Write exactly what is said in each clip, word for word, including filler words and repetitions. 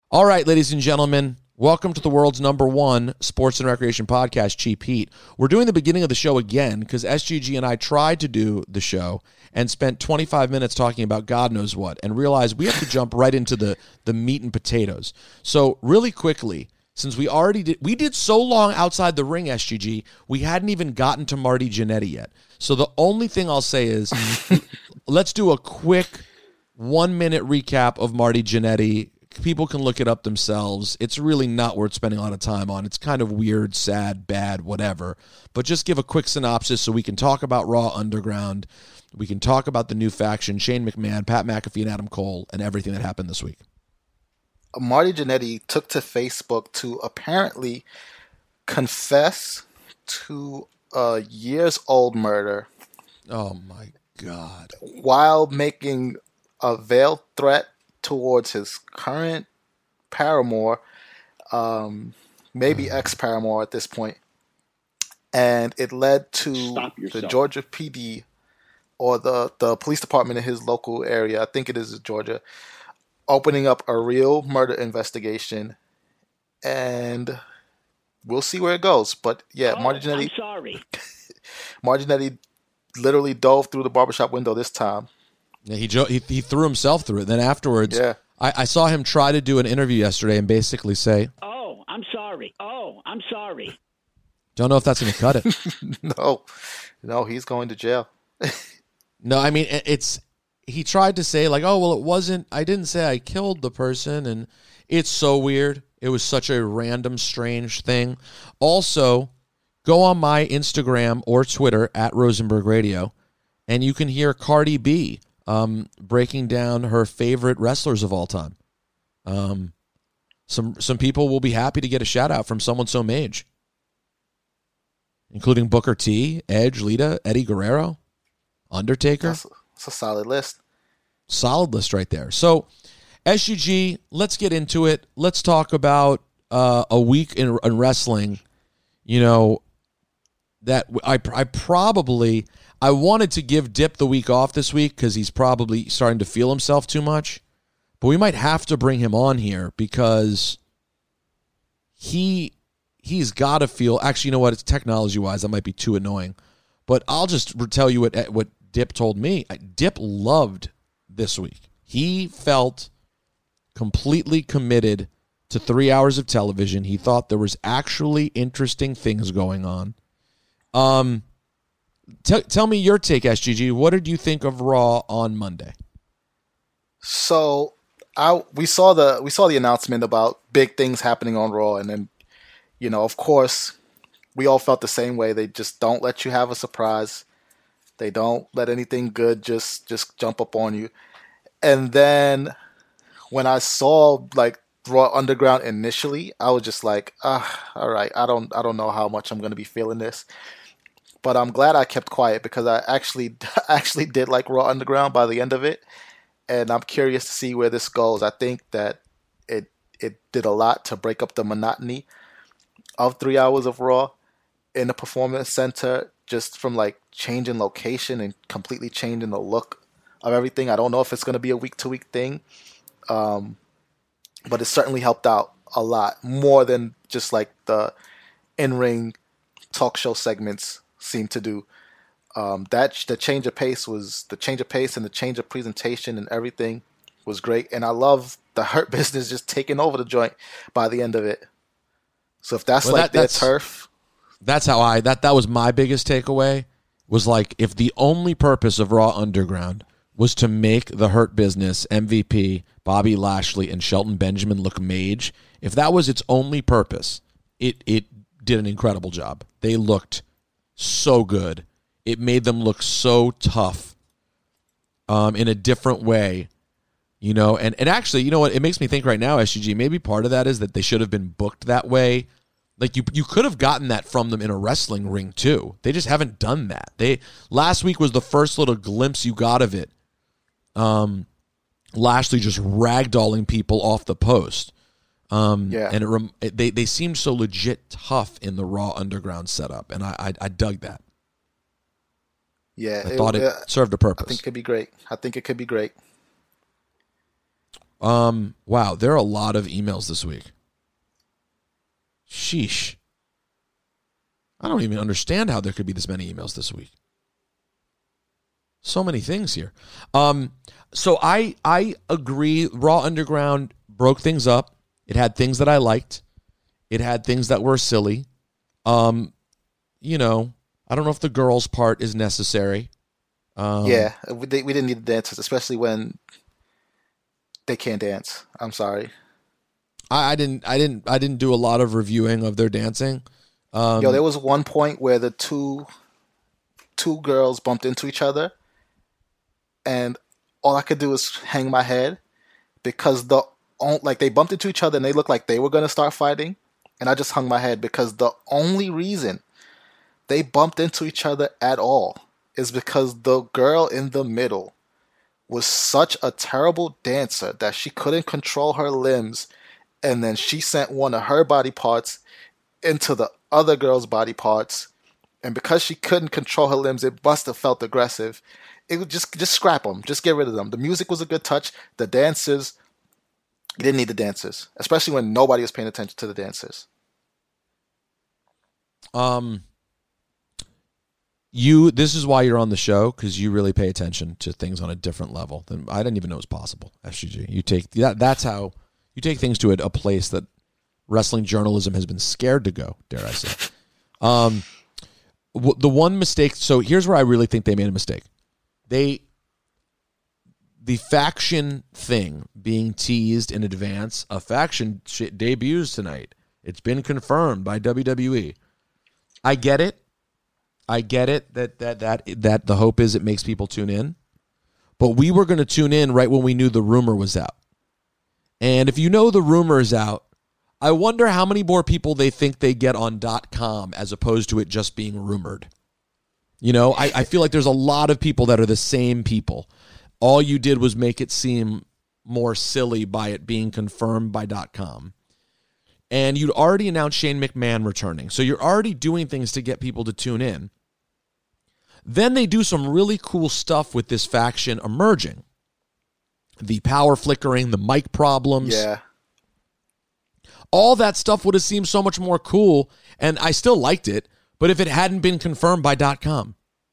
All right, ladies and gentlemen, welcome to the world's number one sports and recreation podcast, Cheap Heat. We're doing the beginning of the show again because S G G and I tried to do the show and spent twenty-five minutes talking about God knows what and realized we have to jump right into the, the meat and potatoes. So really quickly, since we already did, we did so long outside the ring, S G G, we hadn't even gotten to Marty Jannetty yet. So the only thing I'll say is let's do a quick one-minute recap of Marty Jannetty. People can look it up themselves. It's really not worth spending a lot of time on. It's kind of weird, sad, bad, whatever. But just give a quick synopsis so we can talk about Raw Underground. We can talk about the new faction, Shane McMahon, Pat McAfee, and Adam Cole, and everything that happened this week. Marty Jannetty took to Facebook to apparently confess to a years-old murder. Oh, my God. While making a veiled threat towards his current paramour, um, maybe ex-paramour at this point. And it led to the Georgia P D or the, the police department in his local area, I think it is Georgia, opening up a real murder investigation. And we'll see where it goes. But yeah, oh, Marty Jannetty, I'm sorry. Marty Jannetty literally dove through the barbershop window this time. Yeah, he, he he threw himself through it. Then afterwards, yeah. I, I saw him try to do an interview yesterday and basically say, Oh, I'm sorry. Oh, I'm sorry. Don't know if that's going to cut it. no, no, he's going to jail. No, I mean, it's, he tried to say like, oh, well, it wasn't, I didn't say I killed the person. And it's so weird. It was such a random, strange thing. Also, go on my Instagram or Twitter at Rosenberg Radio, and you can hear Cardi B Um, breaking down her favorite wrestlers of all time. Um, some some people will be happy to get a shout out from someone so mage, including Booker T, Edge, Lita, Eddie Guerrero, Undertaker. That's a, that's a solid list. Solid list right there. So, S G G, let's get into it. Let's talk about uh, a week in, in wrestling. You know, that I I probably. I wanted to give Dip the week off this week because he's probably starting to feel himself too much. But we might have to bring him on here because he, he's got to feel... Actually, you know what? It's technology-wise. That might be too annoying. But I'll just tell you what, what Dip told me. Dip loved this week. He felt completely committed to three hours of television. He thought there was actually interesting things going on. Um... Tell, tell me your take, S G G. What did you think of Raw on Monday? So, I we saw the we saw the announcement about big things happening on Raw, and then, you know, of course, we all felt the same way. They just don't let you have a surprise. They don't let anything good just just jump up on you. And then when I saw like Raw Underground initially, I was just like, ah, all right, I don't I don't know how much I'm going to be feeling this. But I'm glad I kept quiet because I actually actually did like Raw Underground by the end of it. And I'm curious to see where this goes. I think that it it did a lot to break up the monotony of three hours of Raw in the Performance Center, just from like changing location and completely changing the look of everything. I don't know if it's going to be a week-to-week thing, um, but it certainly helped out a lot, more than just like the in-ring talk show segments seem to do. Um, that the change of pace was the change of pace and the change of presentation and everything was great. And I love the Hurt Business just taking over the joint by the end of it. So if that's well, like that, their that's, turf, that's how I that that was my biggest takeaway. Was like if the only purpose of Raw Underground was to make the Hurt Business, M V P, Bobby Lashley, and Shelton Benjamin look mage, if that was its only purpose, it it did an incredible job. They looked so good. It made them look so tough um, in a different way, you know. And, and actually, you know what? It makes me think right now, S G G, maybe part of that is that they should have been booked that way. Like, you you could have gotten that from them in a wrestling ring, too. They just haven't done that. They Last week was the first little glimpse you got of it. Um, Lashley just ragdolling people off the post. Um, yeah. And it, rem- it, they, they seemed so legit tough in the Raw Underground setup, and I I, I dug that. Yeah, I it, thought it uh, served a purpose. I think it could be great. I think it could be great. Um, wow, there are a lot of emails this week. Sheesh. I don't even understand how there could be this many emails this week. So many things here. Um, so I I agree. Raw Underground broke things up. It had things that I liked. It had things that were silly. Um, you know, I don't know if the girls' part is necessary. Um, yeah, we, we didn't need the dances, especially when they can't dance. I'm sorry. I, I didn't. I didn't. I didn't do a lot of reviewing of their dancing. Um, Yo, there was one point where the two two girls bumped into each other, and all I could do was hang my head because the like they bumped into each other and they looked like they were gonna start fighting, and I just hung my head because the only reason they bumped into each other at all is because the girl in the middle was such a terrible dancer that she couldn't control her limbs, and then she sent one of her body parts into the other girl's body parts, and because she couldn't control her limbs, it must have felt aggressive. It would just just scrap them, just get rid of them. The music was a good touch. The dancers, you didn't need the dancers, especially when nobody was paying attention to the dancers. Um, you. This is why you're on the show, because you really pay attention to things on a different level than I didn't even know it was possible. S G G, you take that. That's how you take things to a, a place that wrestling journalism has been scared to go, dare I say. Um, w- the one mistake, so here's where I really think they made a mistake. They, the faction thing being teased in advance, a faction shit debuts tonight. It's been confirmed by W W E. I get it. I get it that that that that the hope is it makes people tune in. But we were going to tune in right when we knew the rumor was out. And if you know the rumor is out, I wonder how many more people they think they get on .com as opposed to it just being rumored. You know, I, I feel like there's a lot of people that are the same people. All you did was make it seem more silly by it being confirmed by .com. And you'd already announced Shane McMahon returning. So you're already doing things to get people to tune in. Then they do some really cool stuff with this faction emerging. The power flickering, the mic problems. Yeah. All that stuff would have seemed so much more cool, and I still liked it, but if it hadn't been confirmed by .com.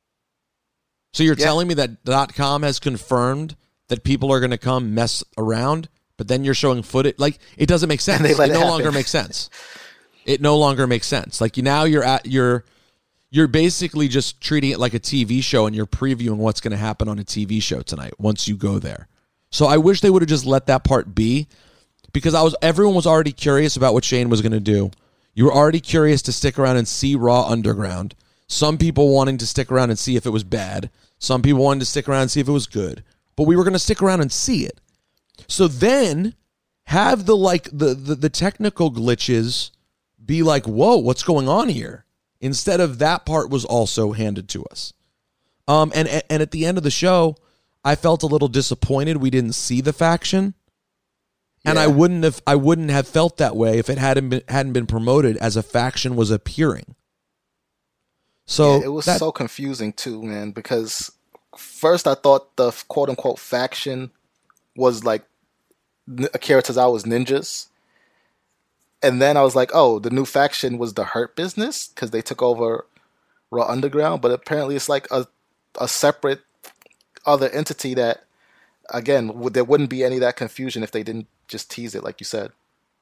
So you're yeah. telling me that .com has confirmed that people are going to come mess around, but then you're showing footage? Like, it doesn't make sense. It, it no happen. longer makes sense. It no longer makes sense. Like, you now you're at you're you're basically just treating it like a T V show, and you're previewing what's going to happen on a T V show tonight once you go there. So I wish they would have just let that part be. Because I was, everyone was already curious about what Shane was going to do. You were already curious to stick around and see Raw Underground. Some people wanting to stick around and see if it was bad. Some people wanted to stick around and see if it was good. But we were going to stick around and see it. So then have the like the, the the technical glitches be like, whoa, what's going on here? Instead of that part was also handed to us. Um, and and at the end of the show, I felt a little disappointed we didn't see the faction. And yeah. I wouldn't have I wouldn't have felt that way if it hadn't been hadn't been promoted as a faction was appearing. So yeah, it was that, so confusing too, man, because first I thought the quote unquote faction was like Akira Tozawa's ninjas. And then I was like, oh, the new faction was the Hurt Business because they took over Raw Underground, but apparently it's like a a separate other entity that, again, there wouldn't be any of that confusion if they didn't just tease it, like you said.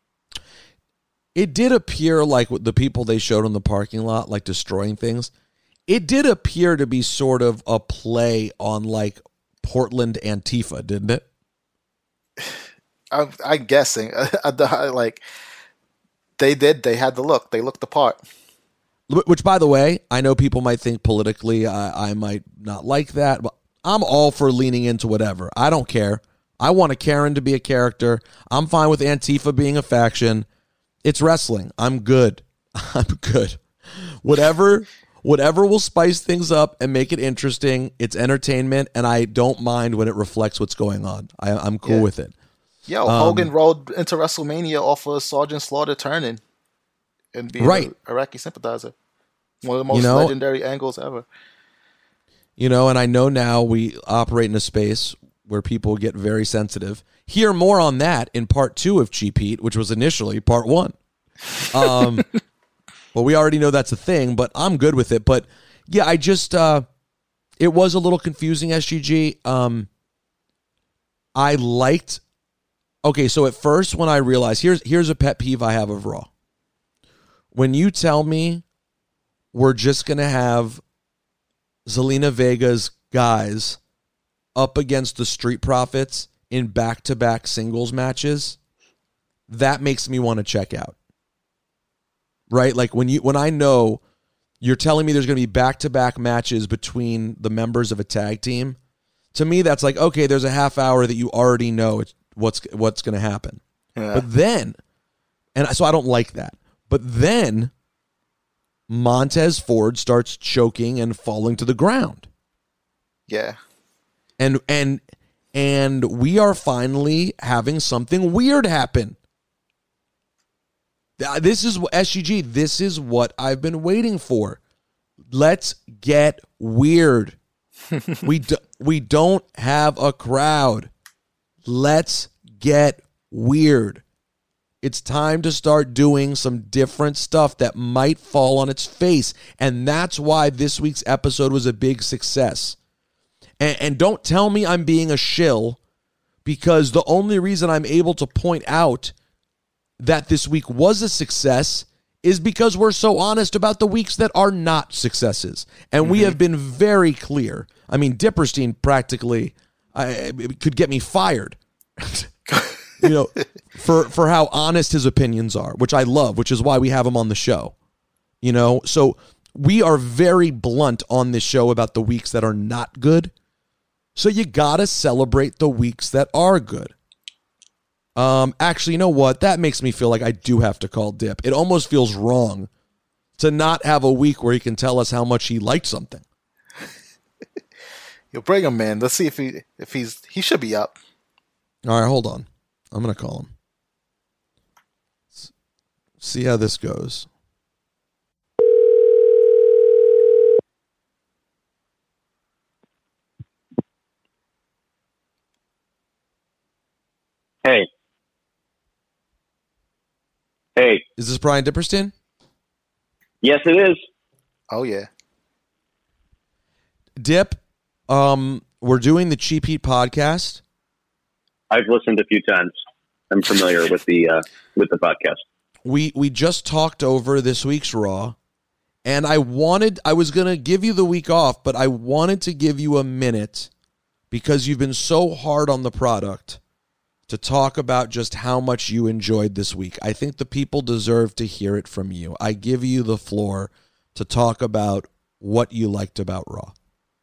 It did appear like the people they showed in the parking lot, like destroying things. It did appear to be sort of a play on like Portland Antifa, didn't it? I'm, I'm guessing. Like they did. They had the look. They looked the part. Which, by the way, I know people might think politically I, I might not like that, but I'm all for leaning into whatever. I don't care. I want a Karen to be a character. I'm fine with Antifa being a faction. It's wrestling. I'm good. I'm good. Whatever, whatever will spice things up and make it interesting. It's entertainment, and I don't mind when it reflects what's going on. I, I'm cool yeah. with it. Yo, um, Hogan rode into WrestleMania off of Sergeant Slaughter turning and being right. an Iraqi sympathizer. One of the most you know, legendary angles ever. You know, and I know now we operate in a space where people get very sensitive. hear more on that in part two of Cheap Heat, which was initially part one. Um, well, we already know that's a thing, but I'm good with it. But yeah, I just, uh, it was a little confusing, S G G. Um, I liked, okay, so at first when I realized, here's, here's a pet peeve I have of Raw. When you tell me we're just going to have Zelina Vega's guys up against the Street Profits in back-to-back singles matches, that makes me want to check out. Right? Like when you when I know you're telling me there's going to be back-to-back matches between the members of a tag team, to me that's like, okay, there's a half hour that you already know it's, what's what's going to happen. Yeah. But then, and so I don't like that. But then Montez Ford starts choking and falling to the ground. Yeah. And and and we are finally having something weird happen. This is S G G, this is what I've been waiting for. Let's get weird. we do, we don't have a crowd. Let's get weird. It's time to start doing some different stuff that might fall on its face. And that's why this week's episode was a big success. And, and don't tell me I'm being a shill, because the only reason I'm able to point out that this week was a success is because we're so honest about the weeks that are not successes. And mm-hmm. we have been very clear. I mean, Dipperstein practically I, could get me fired. You know, for, for how honest his opinions are, which I love, which is why we have him on the show. You know, so we are very blunt on this show about the weeks that are not good. So you got to celebrate the weeks that are good. Um, actually, you know what? That makes me feel like I do have to call Dip. It almost feels wrong to not have a week where he can tell us how much he liked something. You'll bring him, man. Let's see if he if he's he should be up. All right, hold on. I'm going to call him. See how this goes. Hey. Hey. Is this Brian Dipperstein? Yes, it is. Oh, yeah. Dip, um, we're doing the Cheap Heat podcast. I've listened a few times. I'm familiar with the uh, with the podcast. We we just talked over this week's Raw, and I wanted I was gonna give you the week off, but I wanted to give you a minute because you've been so hard on the product to talk about just how much you enjoyed this week. I think the people deserve to hear it from you. I give you the floor to talk about what you liked about Raw.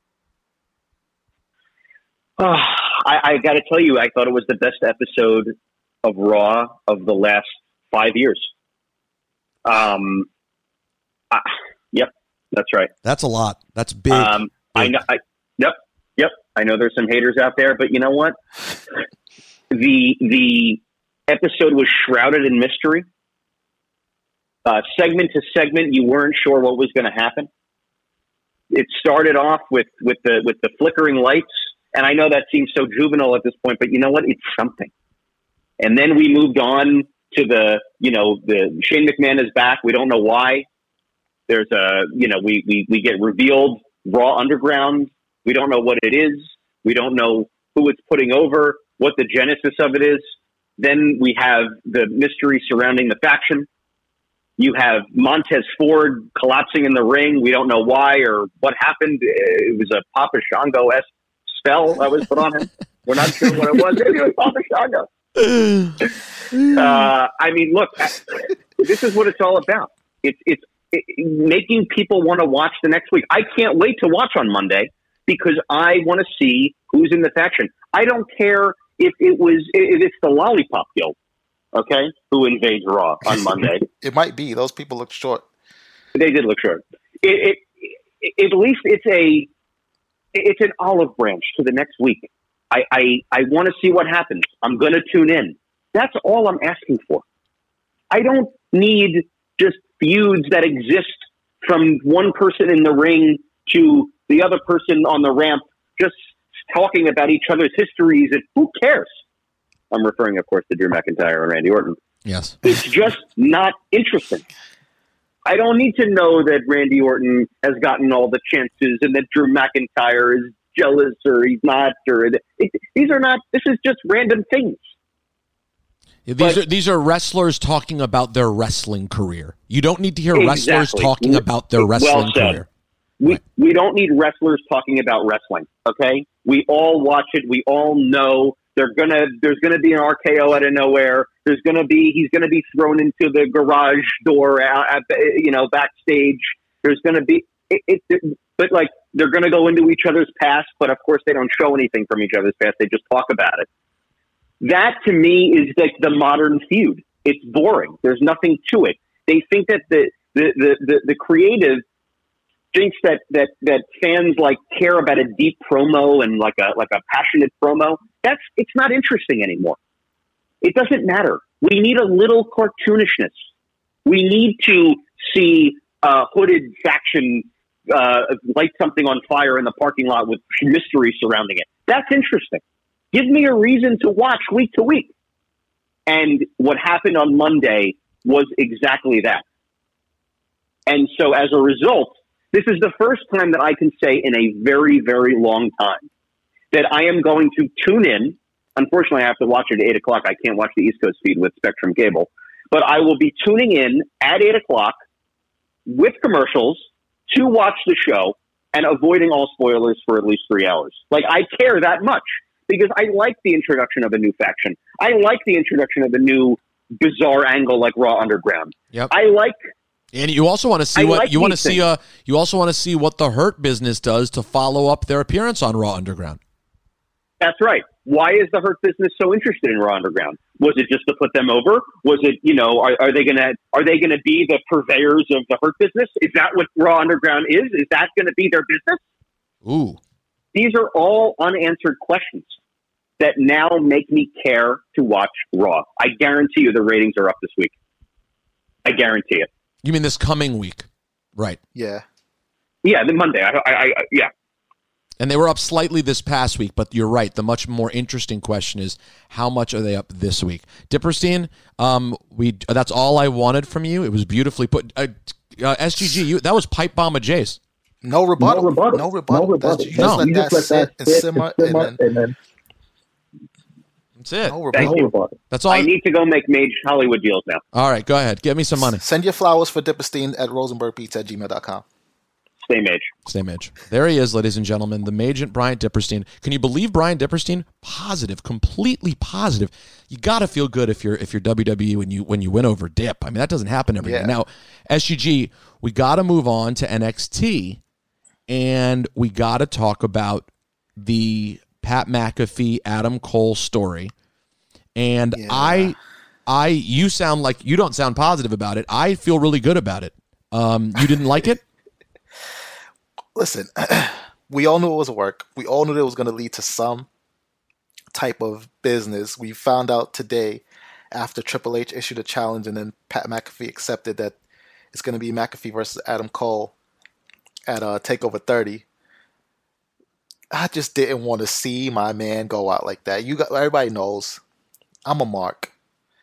Oh, I, I got to tell you, I thought it was the best episode of Raw of the last five years. Um, I, yep, that's right. That's a lot. That's big. Um, big. I know. I, yep, yep. I know there's some haters out there, but you know what? the the episode was shrouded in mystery. Uh, segment to segment, you weren't sure what was going to happen. It started off with with the with the flickering lights. And I know that seems so juvenile at this point, but you know what? It's something. And then we moved on to the, you know, the Shane McMahon is back. We don't know why. There's a, you know, we, we, we get revealed Raw Underground. We don't know what it is. We don't know who it's putting over, what the genesis of it is. Then we have the mystery surrounding the faction. You have Montez Ford collapsing in the ring. We don't know why or what happened. It was a Papa Shango-esque spell that was put on him. We're not sure what it was. Maybe it was Papa Shango. Uh, I mean, look, this is what it's all about. It's it's it, making people want to watch the next week. I can't wait to watch on Monday because I want to see who's in the faction. I don't care if it was if it's the Lollipop Guild, okay, who invades Raw on Monday. It might be. Those people look short. They did look short. It, it, it, at least it's a it's an olive branch to the next week. I, I, I want to see what happens. I'm going to tune in. That's all I'm asking for. I don't need just feuds that exist from one person in the ring to the other person on the ramp just talking about each other's histories. And who cares? I'm referring, of course, to Drew McIntyre and Randy Orton. Yes. It's just not interesting. I don't need to know that Randy Orton has gotten all the chances and that Drew McIntyre is jealous or he's not. Or it, these are not. This is just random things. These but, are these are wrestlers talking about their wrestling career. You don't need to hear exactly. wrestlers talking about their wrestling well said. career. We right. we don't need wrestlers talking about wrestling. Okay, we all watch it. We all know they're gonna. There's gonna be an R K O out of nowhere. There's gonna be. He's gonna be thrown into the garage door. At, at, you know, backstage. There's gonna be. It, it, it, but like they're gonna go into each other's past. But of course, they don't show anything from each other's past. They just talk about it. That to me is like the modern feud. It's boring. There's nothing to it. They think that the the the the, the creative thinks that, that that fans like care about a deep promo and like a like a passionate promo. That's it's not interesting anymore. It doesn't matter. We need a little cartoonishness. We need to see a hooded faction uh, light something on fire in the parking lot with mystery surrounding it. That's interesting. Give me a reason to watch week to week. And what happened on Monday was exactly that. And so as a result, this is the first time that I can say in a very, very long time that I am going to tune in. Unfortunately, I have to watch it at eight o'clock. I can't watch the East Coast feed with Spectrum Cable. But I will be tuning in at eight o'clock with commercials to watch the show and avoiding all spoilers for at least three hours. Like, I care that much because I like the introduction of a new faction. I like the introduction of a new bizarre angle like Raw Underground. Yep. I like... And you also want to see I what like you want to things. see. Uh, you also want to see what the Hurt Business does to follow up their appearance on Raw Underground. That's right. Why is the Hurt Business so interested in Raw Underground? Was it just to put them over? Was it, you know, are, are they gonna are they gonna be the purveyors of the Hurt Business? Is that what Raw Underground is? Is that going to be their business? Ooh, these are all unanswered questions that now make me care to watch Raw. I guarantee you the ratings are up this week. I guarantee it. You mean this coming week, right? Yeah. Yeah, the Monday. I, I, I, yeah. And they were up slightly this past week, but you're right. The much more interesting question is how much are they up this week? Dipperstein, um, we that's all I wanted from you. It was beautifully put. Uh, uh, S G G, you, that was pipe bomb of Jace. No rebuttal. No rebuttal. No rebuttal. No rebuttal. That's, you No. just let You that just let sit that and sit simmer, and simmer, and then and then That's it. no Thank rebuttal. you. That's all. I I, need to go make Mage Hollywood deals now. all right, go ahead. Get me some money. Send your flowers for Dipperstein at rosenbergbeats at gmail dot com. Stay Mage. Stay Mage. There he is, ladies and gentlemen, the Magent Brian Dipperstein. Can you believe Brian Dipperstein? Positive, completely positive. You got to feel good if you're if you're W W E when you when you win over Dip. I mean, that doesn't happen every day. Yeah. Now, S G G, we got to move on to N X T, and we got to talk about the Pat McAfee Adam Cole story. And Yeah. I, I, you sound like you don't sound positive about it. I feel really good about it. Um, you didn't like it? Listen, we all knew it was a work. We all knew that it was going to lead to some type of business. We found out today after Triple H issued a challenge and then Pat McAfee accepted that it's going to be McAfee versus Adam Cole at uh, TakeOver thirty. I just didn't want to see my man go out like that. You got everybody knows I'm a mark.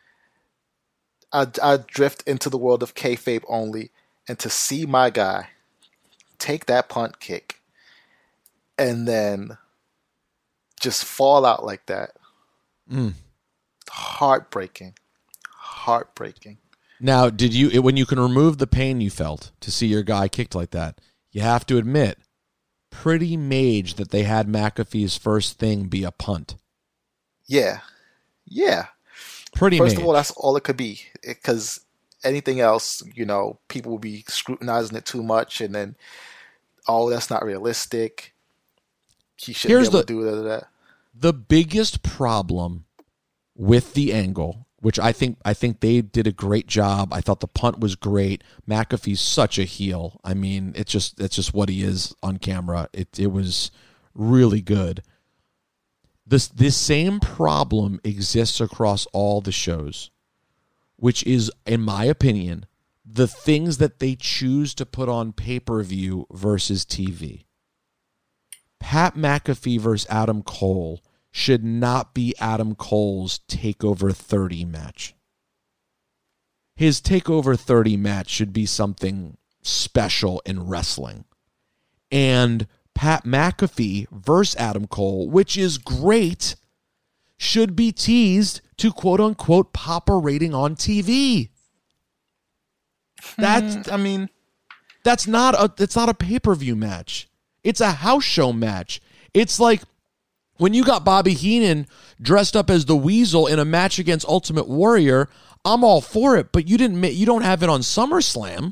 I, I drift into the world of kayfabe only, and to see my guy take that punt kick and then just fall out like that. Mm. Heartbreaking. Heartbreaking. Now, did you when you can remove the pain you felt to see your guy kicked like that? You have to admit, pretty mage that they had McAfee's first thing be a punt. Yeah. Yeah. Pretty First mage. of all, that's all it could be. Because anything else, you know, people will be scrutinizing it too much and then, oh, that's not realistic. He shouldn't Here's be able the- to do that. that. The biggest problem with the angle, which I think I think they did a great job. I thought the punt was great. McAfee's such a heel. I mean, it's just it's just what he is on camera. It it was really good. This this same problem exists across all the shows, which is, in my opinion, the things that they choose to put on pay-per-view versus T V. Pat McAfee versus Adam Cole should not be Adam Cole's TakeOver thirty match. His TakeOver thirty match should be something special in wrestling. And Pat McAfee versus Adam Cole, which is great, should be teased to quote-unquote pop a rating on T V. That's, mm, I mean... That's not a it's not a pay-per-view match. It's a house show match. It's like when you got Bobby Heenan dressed up as the Weasel in a match against Ultimate Warrior, I'm all for it, but you didn't you don't have it on SummerSlam.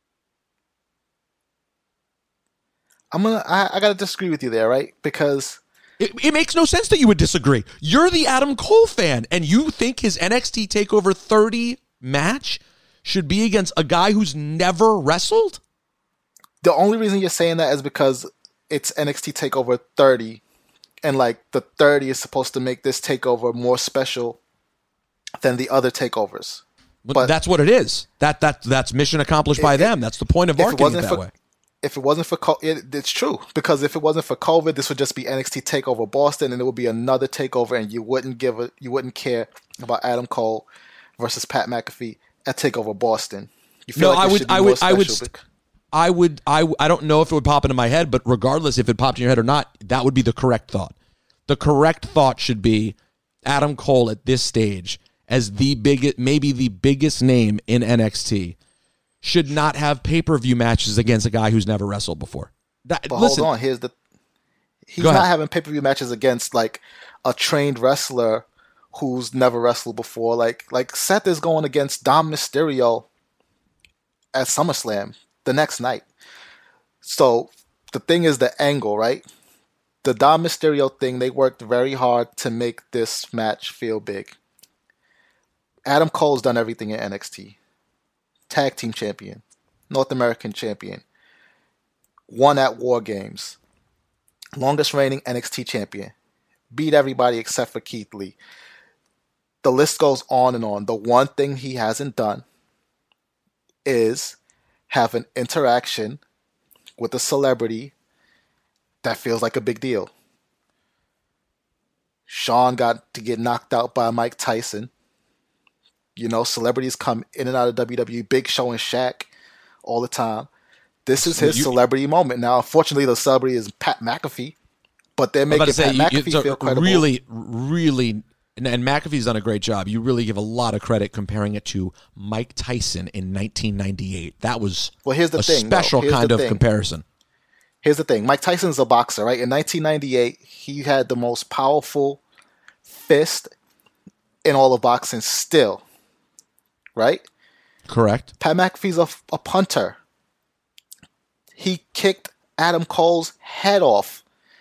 I'm gonna I, I gotta disagree with you there, right? Because it, it makes no sense that you would disagree. You're the Adam Cole fan, and you think his N X T TakeOver thirty match should be against a guy who's never wrestled? The only reason you're saying that is because it's N X T TakeOver thirty, and like the thirty is supposed to make this takeover more special than the other takeovers. But that's what it is. That that that's mission accomplished by it, them. That's the point of marketing it that for, way. If it wasn't for it, it's true, because if it wasn't for COVID, this would just be N X T TakeOver Boston, and it would be another takeover, and you wouldn't give a you wouldn't care about Adam Cole versus Pat McAfee at TakeOver Boston. You feel no, like I would, I would, I would. because- I would, I, I don't know if it would pop into my head, but regardless if it popped in your head or not, that would be the correct thought. The correct thought should be Adam Cole at this stage as the biggest, maybe the biggest name in N X T, should not have pay-per-view matches against a guy who's never wrestled before. That, but listen, hold on, here's the he's not having pay-per-view matches against like a trained wrestler who's never wrestled before. Like like Seth is going against Dom Mysterio at SummerSlam the next night. So the thing is the angle, right? The Dom Mysterio thing, they worked very hard to make this match feel big. Adam Cole's done everything in N X T. Tag team champion, North American champion, won at War Games, longest reigning N X T champion, beat everybody except for Keith Lee. The list goes on and on. The one thing he hasn't done is have an interaction with a celebrity that feels like a big deal. Shawn got to get knocked out by Mike Tyson. You know, celebrities come in and out of W W E. Big Show and Shaq all the time. This is his you, celebrity moment. Now, unfortunately, the celebrity is Pat McAfee, but they're making say, Pat you, McAfee so feel credible. Really, really... And, and McAfee's done a great job. You really give a lot of credit comparing it to Mike Tyson in nineteen ninety-eight. That was well, here's the a thing, special kind of thing. comparison. Here's the thing. Mike Tyson's a boxer, right? In nineteen ninety-eight, he had the most powerful fist in all of boxing still, right? Correct. Pat McAfee's a, a punter. He kicked Adam Cole's head off.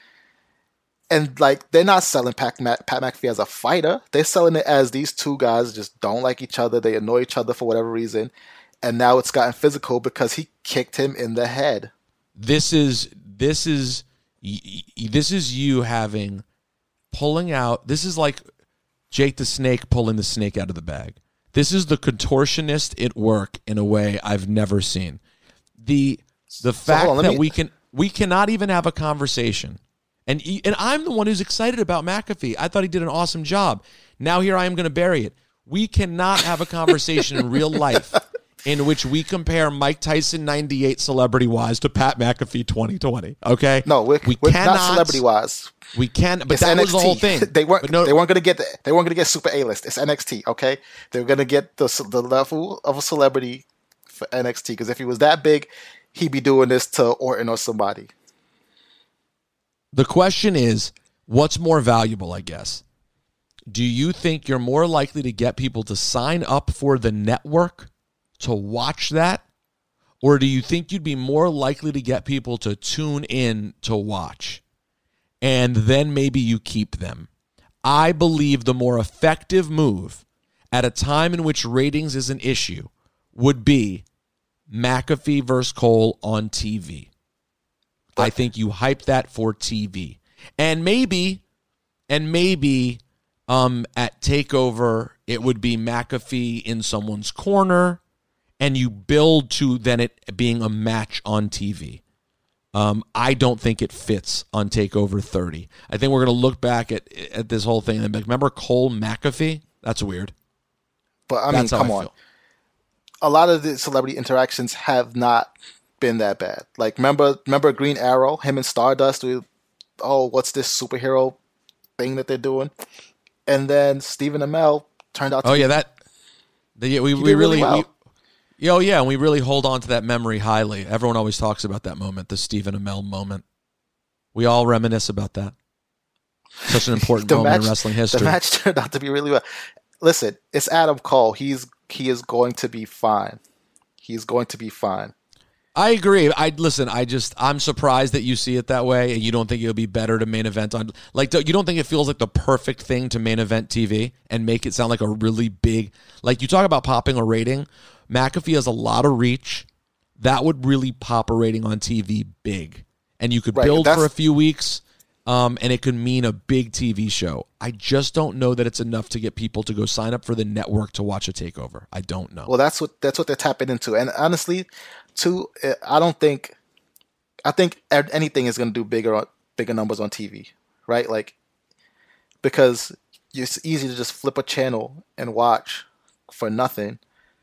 And, like, they're not selling Pat, Pat McAfee as a fighter. They're selling it as these two guys just don't like each other. They annoy each other for whatever reason. And now it's gotten physical because he kicked him in the head. This is, this is, this is you having, pulling out, this is like Jake the Snake pulling the snake out of the bag. This is the contortionist at work in a way I've never seen. The, the fact so on, that me... we can, we cannot even have a conversation. And and I'm the one who's excited about McAfee. I thought he did an awesome job. Now here I am going to bury it. We cannot have a conversation in real life in which we compare Mike Tyson ninety-eight celebrity-wise to Pat McAfee twenty twenty. Okay? No, we're, we we're cannot, not celebrity-wise. We can, but it's that N X T. Was the whole thing. they weren't. No, they weren't going to get. The, they weren't going to get super A-list. It's N X T. Okay, they're going to get the the level of a celebrity for N X T. Because if he was that big, he'd be doing this to Orton or somebody. The question is, what's more valuable, I guess? Do you think you're more likely to get people to sign up for the network to watch that? Or do you think you'd be more likely to get people to tune in to watch? And then maybe you keep them. I believe the more effective move at a time in which ratings is an issue would be McAfee versus Cole on T V. I think you hype that for T V. And maybe, and maybe um, at TakeOver, it would be McAfee in someone's corner, and you build to then it being a match on T V. Um, I don't think it fits on TakeOver thirty. I think we're going to look back at at this whole thing and be like, remember Cole McAfee? That's weird. But I mean, That's how come I on. feel. A lot of the celebrity interactions have not been that bad. Like, remember, remember Green Arrow, him and Stardust. We, oh, what's this superhero thing that they're doing? And then Stephen Amell turned out to Oh be, yeah, that. The, yeah, we he we did really. well. we, oh yeah, and we really hold on to that memory highly. Everyone always talks about that moment, the Stephen Amell moment. We all reminisce about that. Such an important The moment match- in wrestling history. The match turned out to be really well. Listen, it's Adam Cole. He's he is going to be fine. He's going to be fine. I agree. I listen. I just I'm surprised that you see it that way, and you don't think it'll be better to main event on. Like, you don't think it feels like the perfect thing to main event T V and make it sound like a really big. Like, you talk about popping a rating. McAfee has a lot of reach. That would really pop a rating on T V big, and you could Right, build that's- for a few weeks, um, and it could mean a big T V show. I just don't know that it's enough to get people to go sign up for the network to watch a takeover. I don't know. Well, that's what that's what they're tapping into. And honestly, too, I don't think I think anything is going to do bigger bigger numbers on T V, right? Like, because it's easy to just flip a channel and watch for nothing.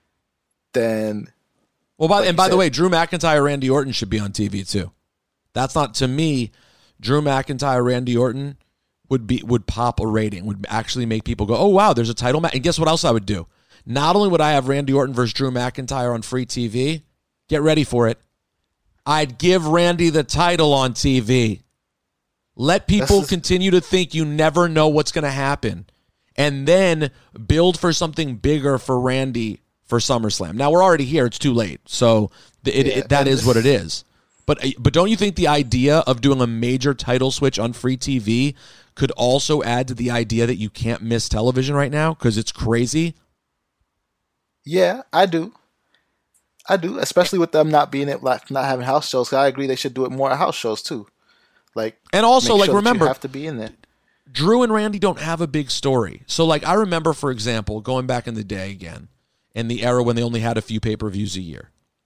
Then Well, by, Like and you by the said. way, Drew McIntyre, Randy Orton should be on T V too. That's not, to me, Drew McIntyre, Randy Orton would be would pop a rating, would actually make people go, oh, wow, there's a title match. And guess what else I would do? Not only would I have Randy Orton versus Drew McIntyre on free T V, get ready for it, I'd give Randy the title on T V. Let people This is- continue to think you never know what's going to happen. And then build for something bigger for Randy for SummerSlam. Now, we're already here. It's too late. So it, it, Yeah, it, that and is this- what it is. But but don't you think the idea of doing a major title switch on free T V could also add to the idea that you can't miss television right now because it's crazy? yeah, I do. I do, especially with them not being it, like not having house shows. 'Cause I agree they should do it more at house shows too. Like, And also, make like, sure that remember, you have to be in there. Drew and Randy don't have a big story. So, like, I remember, for example, going back in the day again, in the era when they only had a few pay-per-views a year,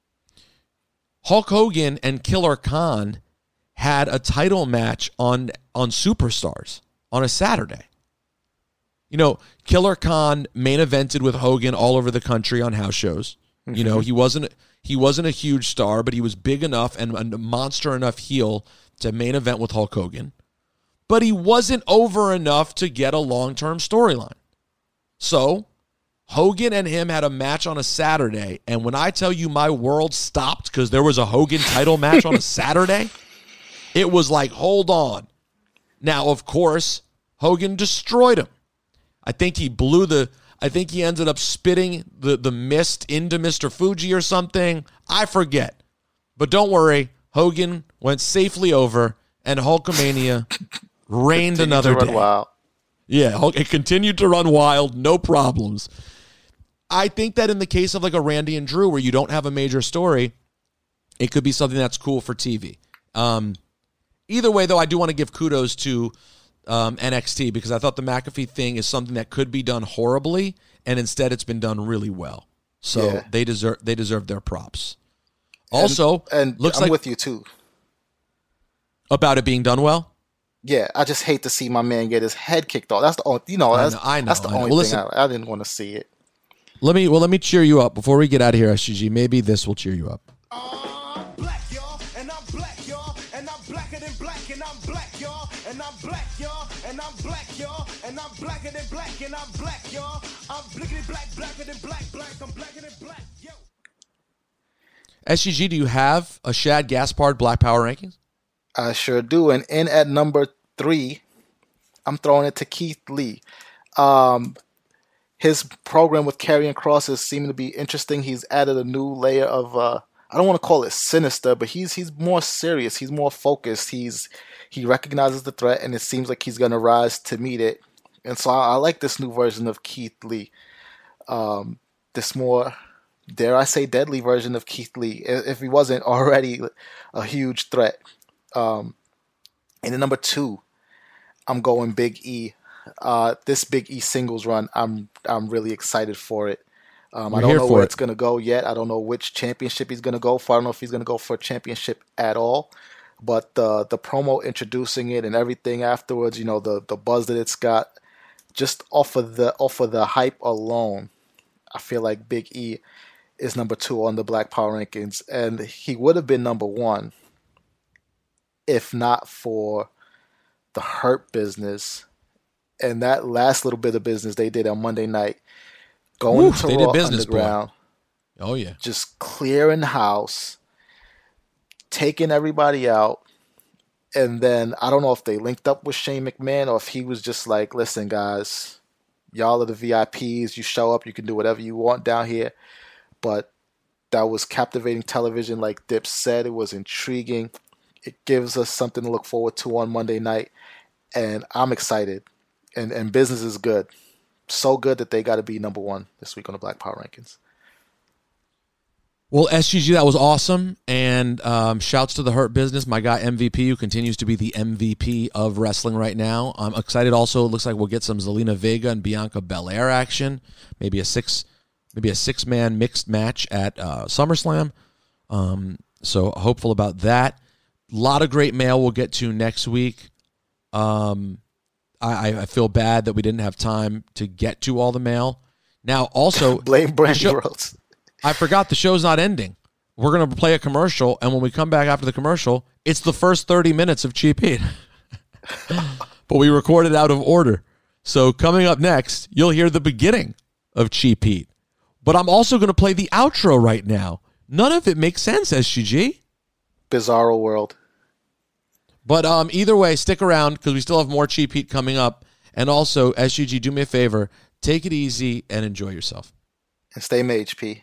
Hulk Hogan and Killer Khan had a title match on on Superstars on a Saturday. You know, Killer Khan main evented with Hogan all over the country on house shows. You know, he wasn't he wasn't a huge star, but he was big enough and a monster enough heel to main event with Hulk Hogan. But he wasn't over enough to get a long-term storyline. So, Hogan and him had a match on a Saturday, and when I tell you my world stopped because there was a Hogan title match on a Saturday, it was like, hold on. Now, of course, Hogan destroyed him. I think he blew the... I think he ended up spitting the, the mist into Mister Fuji or something. I forget. But don't worry, Hogan went safely over, and Hulkamania reigned another To run day. wild. Yeah, Hulk, it continued to run wild, no problems. I think that in the case of like a Randy and Drew where you don't have a major story, it could be something that's cool for T V. Um, either way, though, I do want to give kudos to um, N X T because I thought the McAfee thing is something that could be done horribly, and instead it's been done really well. So Yeah. they deserve they deserve their props. Also, and looks I'm like with you too. about it being done well. Yeah, I just hate to see my man get his head kicked off. That's the only, you know, I that's, know, I know, that's the I know. only Well, thing listen- I, I didn't want to see it. Let me well let me cheer you up before we get out of here, S G G. Maybe this will cheer you up. I'm black, y'all, and I'm black, y'all, and I'm blacker than black, and I'm black, y'all, and I'm black, y'all, and I'm black, y'all, and I'm blacker than black, and I'm black, y'all. I'm blickety black, blacker than black, black, I'm blacker than black, yo. S G G, do you have a Shad Gaspard Black Power rankings? I sure do. And in at number three, I'm throwing it to Keith Lee. Um, his program with Karrion Kross is seeming to be interesting. He's added a new layer of uh, I don't want to call it sinister, but he's he's more serious. He's more focused. He's he recognizes the threat, and it seems like he's going to rise to meet it. And so I, I like this new version of Keith Lee. Um, this more, dare I say, deadly version of Keith Lee, if if he wasn't already a huge threat. Um, and then number two, I'm going Big E. Uh, this Big E singles run, I'm I'm really excited for it. Um, I We're don't here know for where it. it's going to go yet. I don't know which championship he's going to go for. I don't know if he's going to go for a championship at all. but the the promo introducing it and everything afterwards, you know, the the buzz that it's got, just off of the off of the hype alone, I feel like Big E is number two on the Black Power rankings, and he would have been number one if not for the Hurt Business and that last little bit of business they did on Monday night, going Oof, to they Raw did business, Underground, boy. Oh yeah, just clearing house, taking everybody out. And then I don't know if they linked up with Shane McMahon or if he was just like, listen, guys, y'all are the V I Ps. You show up, you can do whatever you want down here. But that was captivating television, like Dip said. It was intriguing. It gives us something to look forward to on Monday night. And I'm excited. And, and business is good. So good that they got to be number one this week on the Black Power Rankings. Well, S G G, that was awesome, and um, shouts to the Hurt Business, my guy M V P, who continues to be the M V P of wrestling right now. I'm excited. Also, it looks like we'll get some Zelina Vega and Bianca Belair action, maybe a six, maybe a six-man mixed match at uh, SummerSlam. Um, so hopeful about that. A lot of great mail we'll get to next week. Um, I, I feel bad that we didn't have time to get to all the mail. Now, also blame Brandy show- Rhodes. I forgot the show's not ending. We're going to play a commercial, and when we come back after the commercial, it's the first thirty minutes of Cheap Heat. But we recorded out of order. So coming up next, you'll hear the beginning of Cheap Heat. But I'm also going to play the outro right now. None of it makes sense, S G G. Bizarro world. But um, either way, stick around because we still have more Cheap Heat coming up. And also, S G G, do me a favor. Take it easy and enjoy yourself. And stay Mage P.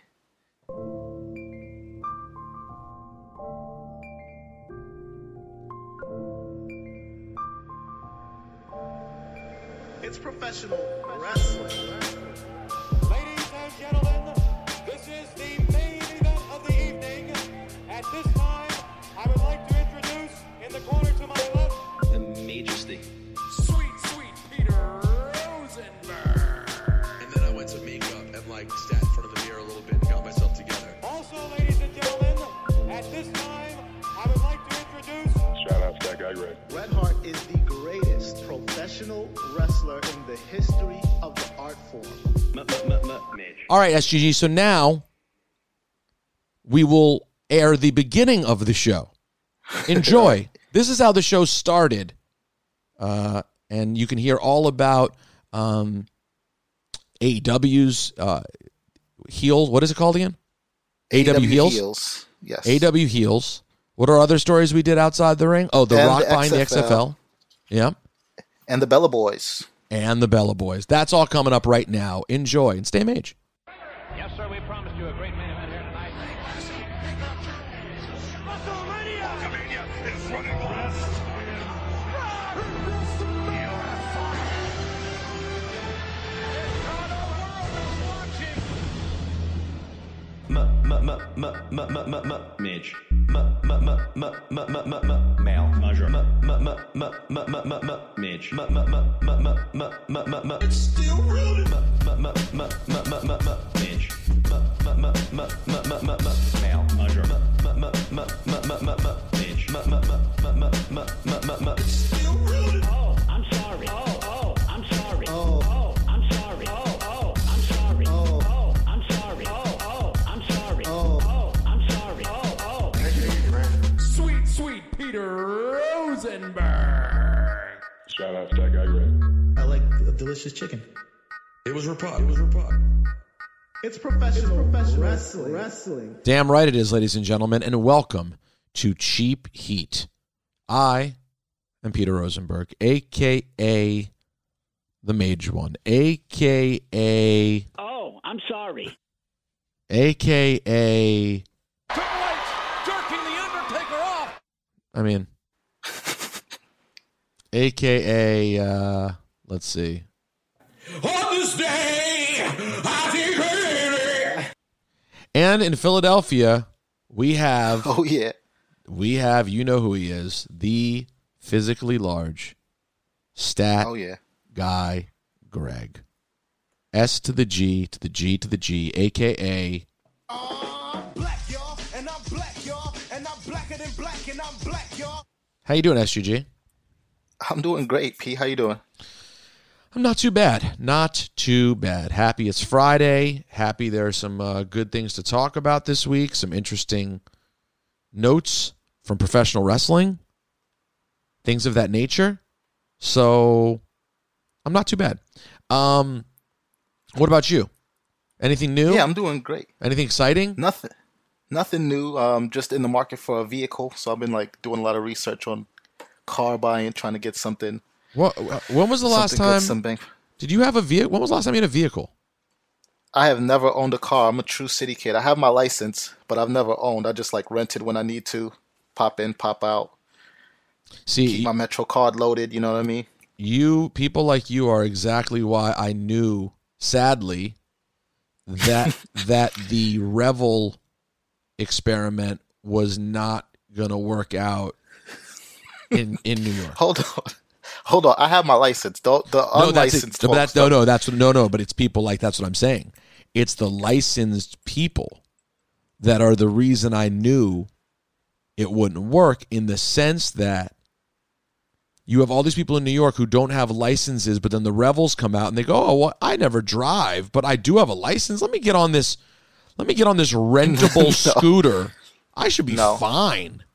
It's professional wrestling. Ladies and gentlemen, this is the main event of the evening. At this time, I would like to introduce in the corner to my left, The Majesty. sweet, sweet Peter Rosenberg. And then I went to makeup and like sat in front of the mirror a little bit and got myself together. Also, ladies and gentlemen, at this time, I would like to introduce Shout out to that guy, Greg. Bret Hart is the greatest professional wrestler in the history of the art form. Midge. All right, S G G. So now we will air the beginning of the show. Enjoy. This is how the show started. Uh, and you can hear all about um, A E W's uh, heel. What is it called again? A E W Heels? Heels. Yes. A E W Heels. What are other stories we did outside the ring? Oh, The And Rock the buying the X F L. X F L. Yeah. And the Bella Boys. And the Bella Boys. That's all coming up right now. Enjoy and stay mage. Yes, sir, we promised you a great main event here tonight. Midge. Male. Measure. Midge. It's still rooted. Midge. Male. Measure. Midge. It's still rooted. Oh, I'm sorry. Oh, oh, I'm sorry. Oh, oh, I'm sorry. Oh, oh, I'm sorry. Oh, oh, I'm sorry. Oh, oh, I'm sorry. Oh, oh, I'm sorry. Oh, oh. sweet, sweet Peter Rosenberg. Shout out to that guy, Greg. I like a delicious chicken. It was Rapod. It was Rapod. It's professional, it's professional wrestling. wrestling. Damn right it is, ladies and gentlemen, and welcome to Cheap Heat. I am Peter Rosenberg, a k a the Mage One, a k a, Oh, I'm sorry. a k a, Triple H jerking the Undertaker off. I mean, a k a, uh, let's see. On this day, I declare. And in Philadelphia, we have, Oh, yeah. we have, you know who he is, the physically large stat Oh, yeah. guy, Greg. S to the G to the G to the G, a k a. I'm black, y'all, and I'm black, y'all, and I'm blacker than black, and I'm black, y'all. How you doing, S G G? I'm doing great, P. How you doing? I'm not too bad. Not too bad. Happy it's Friday. Happy there are some uh, good things to talk about this week. Some interesting notes from professional wrestling. Things of that nature. So I'm not too bad. Um, what about you? Anything new? Yeah, I'm doing great. Anything exciting? Nothing. Nothing new. Um, just in the market for a vehicle. So I've been like doing a lot of research on car buying, trying to get something. What? When was the last something good, time? some bank. Did you have a vehicle? When was the last time you had a vehicle? I have never owned a car. I'm a true city kid. I have my license, but I've never owned. I just like rented when I need to, pop in, pop out. See, keep my Metro card loaded. You know what I mean? You people like you are exactly why I knew, sadly, that that the Revel experiment was not gonna work out in in New York. Hold on, hold on. I have my license. The, the no, that's it. unlicensed But that's, folks no, don't. no, that's no, no. But it's people like that's what I'm saying. It's the licensed people that are the reason I knew it wouldn't work. In the sense that you have all these people in New York who don't have licenses, but then the Revels come out and they go, "Oh, well, I never drive, but I do have a license. Let me get on this. Let me get on this rentable No. scooter. I should be No. fine."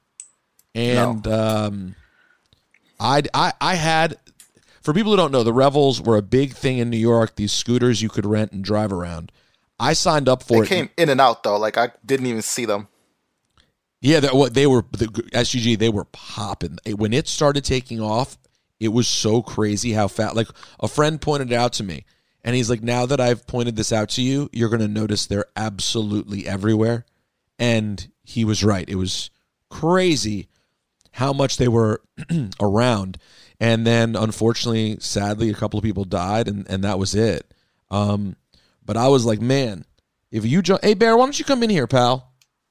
And um, I, I, I had, for people who don't know, the Revels were a big thing in New York. These scooters you could rent and drive around. I signed up for They it. came in and out though. Like I didn't even see them. Yeah, they, what they were the S G G. They were popping when it started taking off. It was so crazy how fast. Like a friend pointed it out to me, and he's like, "Now that I've pointed this out to you, you're going to notice they're absolutely everywhere." And he was right. It was crazy how much they were around. And then, unfortunately, sadly, a couple of people died, and, and that was it. Um, but I was like, man, if you jump, hey Bear, why don't you come in here, pal?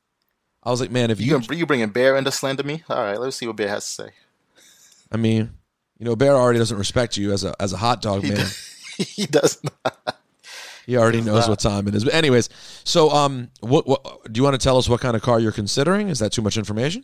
I was like, man, if You you, gonna, you bringing Bear in to slander me? All right, let's see what Bear has to say. I mean, you know, Bear already doesn't respect you as a as a hot dog He man. does, he does not. He already He does knows not. what time it is. But anyways, so um, what what do you want to tell us? What kind of car you're considering? Is that too much information?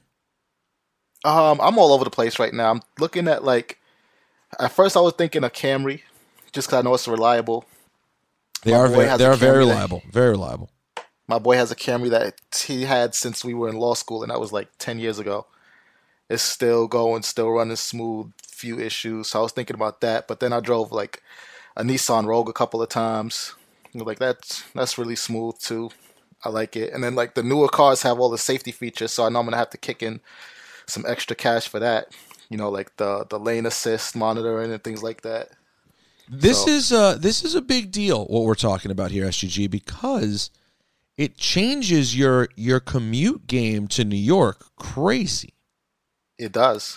Um, I'm all over the place right now. I'm looking at like, at first I was thinking a Camry, just because I know it's reliable. They My are boy very, has they a are very Camry that- reliable, very reliable. My boy has a Camry that he had since we were in law school, and that was like ten years ago. It's still going, still running smooth, few issues. So I was thinking about that, but then I drove like a Nissan Rogue a couple of times. You know, like that's that's really smooth too. I like it. And then like the newer cars have all the safety features, so I know I'm gonna have to kick in some extra cash for that. You know, like the the lane assist monitoring and things like that. This So- is uh this is a big deal what we're talking about here, S G G, because it changes your your commute game to New York crazy. It does.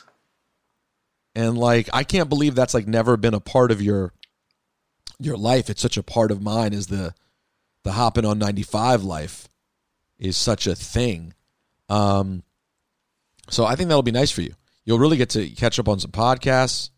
And like I can't believe that's like never been a part of your your life. It's such a part of mine is the the hopping on ninety-five life is such a thing. Um so I think that'll be nice for you. You'll really get to catch up on some podcasts.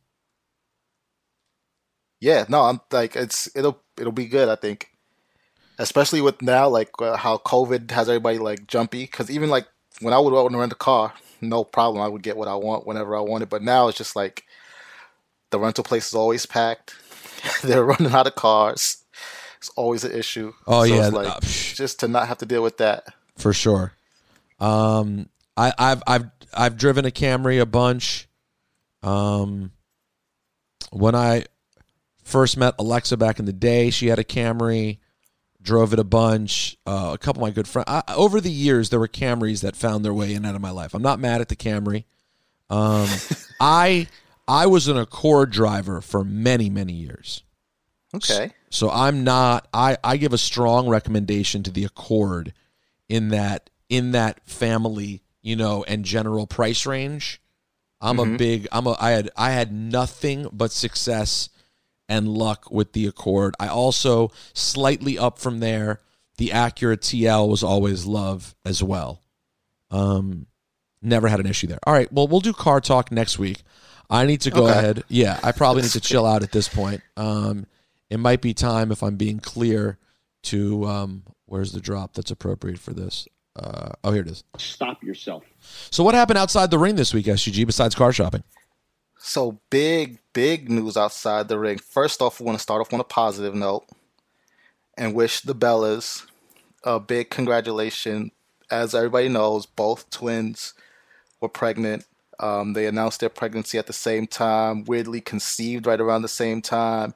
Yeah, no, I'm like it's it'll it'll be good. I think, especially with now like uh, how COVID has everybody like jumpy. Because even like when I would want to rent a car, no problem, I would get what I want whenever I wanted. But now it's just like the rental place is always packed. They're running out of cars. It's always an issue. Oh, So yeah, it's like uh, psh. just to not have to deal with that. For sure. Um, I, I've I've I've driven a Camry a bunch. Um, when I first met Alexa back in the day, she had a Camry. Drove it a bunch. Uh, a couple of my good friends. I, over the years, there were Camrys that found their way in and out of my life. I'm not mad at the Camry. Um, I I was an Accord driver for many many years. Okay. So I'm not I, I give a strong recommendation to the Accord in that in that family, you know, and general price range. I'm Mhm. a big I'm a I had I had nothing but success and luck with the Accord. I also slightly up from there, the Acura T L was always love as well. Um never had an issue there. All right, well we'll do car talk next week. I need to go Okay. ahead. Yeah, I probably need That's to chill out at this point. Um It might be time, if I'm being clear, to um, where's the drop that's appropriate for this? Uh, oh, here it is. Stop yourself. So what happened outside the ring this week, S G G, besides car shopping? So big, big news outside the ring. First off, we want to start off on a positive note and wish the Bellas a big congratulations. As everybody knows, both twins were pregnant. Um, they announced their pregnancy at the same time, weirdly conceived right around the same time.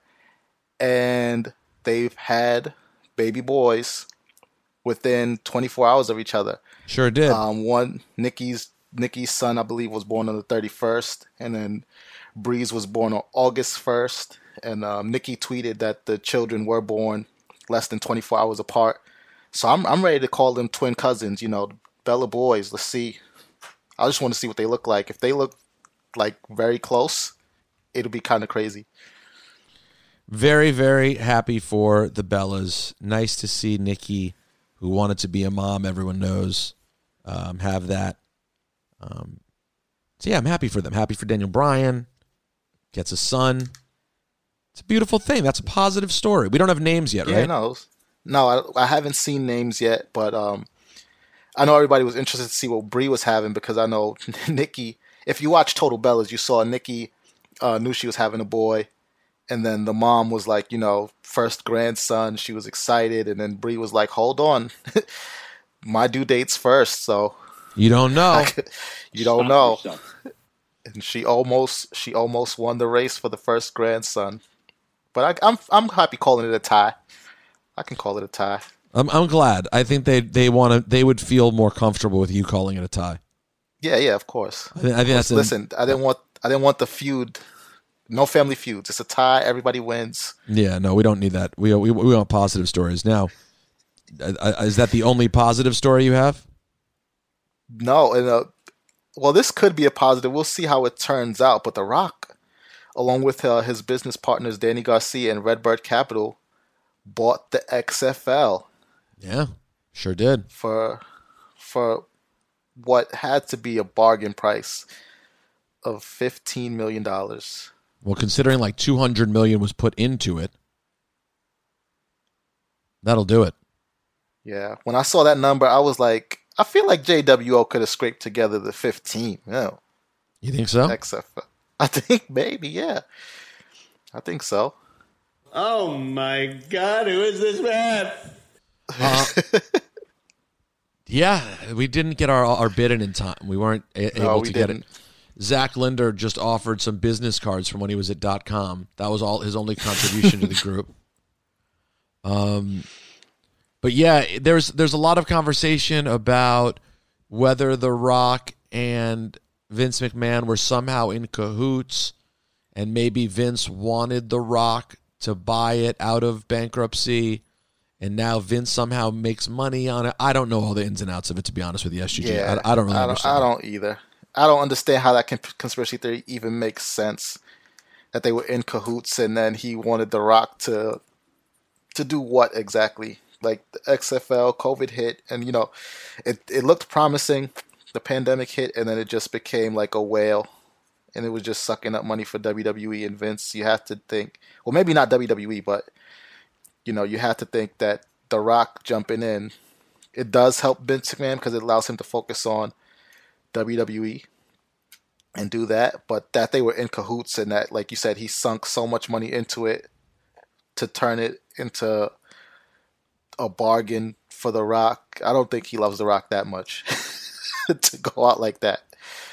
And they've had baby boys within twenty-four hours of each other. Sure did. Um, one, Nikki's Nikki's son, I believe, was born on the thirty-first, and then Breeze was born on August first. And um, Nikki tweeted that the children were born less than twenty-four hours apart. So I'm I'm ready to call them twin cousins. You know, Bella boys. Let's see. I just want to see what they look like. If they look like very close, it'll be kind of crazy. Very, very happy for the Bellas. Nice to see Nikki, who wanted to be a mom, everyone knows, um, have that. Um, so, yeah, I'm happy for them. Happy for Daniel Bryan. Gets a son. It's a beautiful thing. That's a positive story. We don't have names yet, Yeah, right? no, no, I, I haven't seen names yet, but um, I know everybody was interested to see what Brie was having because I know Nikki. If you watch Total Bellas, you saw Nikki uh, knew she was having a boy, and then the mom was like, you know, first grandson. She was excited, and then Brie was like, "Hold on, my due date's first, so You don't know. you don't Stop know." yourself. And she almost she almost won the race for the first grandson. But I, I'm I'm happy calling it a tie. I can call it a tie. I'm I'm glad. I think they they want to. They would feel more comfortable with you calling it a tie. Yeah, yeah, of course. I think, I think that's an- Listen, I didn't want I didn't want the feud. No family feuds. It's a tie. Everybody wins. Yeah, no, we don't need that. We we we want positive stories now. uh, uh, Is that the only positive story you have? No, and uh, well, this could be a positive. We'll see how it turns out. But The Rock, along with uh, his business partners Danny Garcia and Redbird Capital, bought the X F L Yeah, sure did. for for what had to be a bargain price of fifteen million dollars. Well, considering like two hundred million was put into it, that'll do it. Yeah, when I saw that number, I was like, I feel like J W O could have scraped together the fifteen. No, You think so? X F L. I think maybe, yeah. I think so. Oh my God, who is this man? Uh, yeah, we didn't get our our bid in in time. We weren't a- able No, to we get didn't. it. Zach Linder just offered some business cards from when he was at dot com. That was all his only contribution to the group. Um, but yeah, there's there's a lot of conversation about whether The Rock and Vince McMahon were somehow in cahoots, and maybe Vince wanted The Rock to buy it out of bankruptcy, and now Vince somehow makes money on it. I don't know all the ins and outs of it, to be honest with you, S G G. Yeah, I, I don't really I don't, understand. I don't either. I don't understand how that con- conspiracy theory even makes sense. That they were in cahoots, and then he wanted The Rock to to do what exactly? Like the X F L, COVID hit, and you know, it it looked promising. The pandemic hit, and then it just became like a whale, and it was just sucking up money for W W E and Vince. You have to think, well, maybe not W W E, but you know, you have to think that The Rock jumping in, it does help Vince McMahon because it allows him to focus on W W E and do that. But that they were in cahoots, and that, like you said, he sunk so much money into it to turn it into a bargain for The Rock. I don't think he loves The Rock that much to go out like that.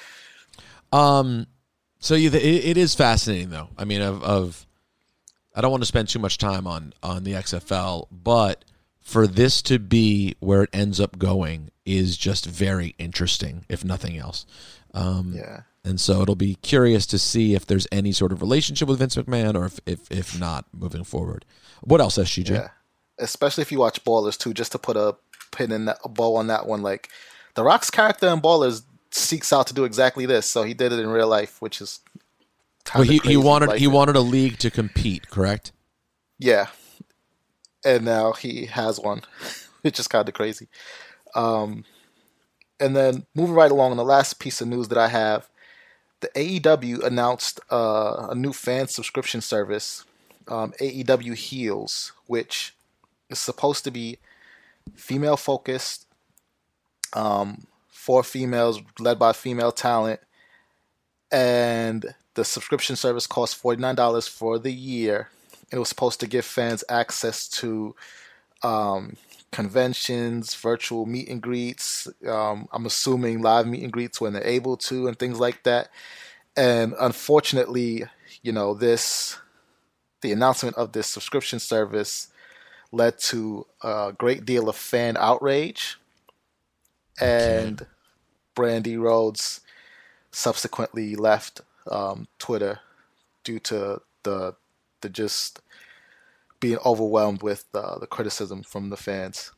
Um, so you, it, it is fascinating, though. I mean, of, of I don't want to spend too much time on on the X F L, but for this to be where it ends up going is just very interesting, if nothing else. Um, Yeah. And so it'll be curious to see if there's any sort of relationship with Vince McMahon, or if if, if not, moving forward. What else, S G J? Yeah. Especially if you watch Ballers too, just to put a pin in that, a bow on that one. Like The Rock's character in Ballers seeks out to do exactly this, so he did it in real life, which is kind Well, of he, crazy. he wanted like he it. wanted a league to compete, correct? Yeah. And now he has one, which is kind of crazy. Um, and then moving right along, the last piece of news that I have, the A E W announced uh, a new fan subscription service, um, A E W Heels, which is supposed to be female focused, um, four females led by female talent, and the subscription service cost forty-nine dollars for the year. It was supposed to give fans access to um, conventions, virtual meet and greets. Um, I'm assuming live meet and greets when they're able to, and things like that. And unfortunately, you know, this the announcement of this subscription service led to a great deal of fan outrage, and Brandy Rhodes subsequently left um, Twitter due to the the just being overwhelmed with uh, the criticism from the fans.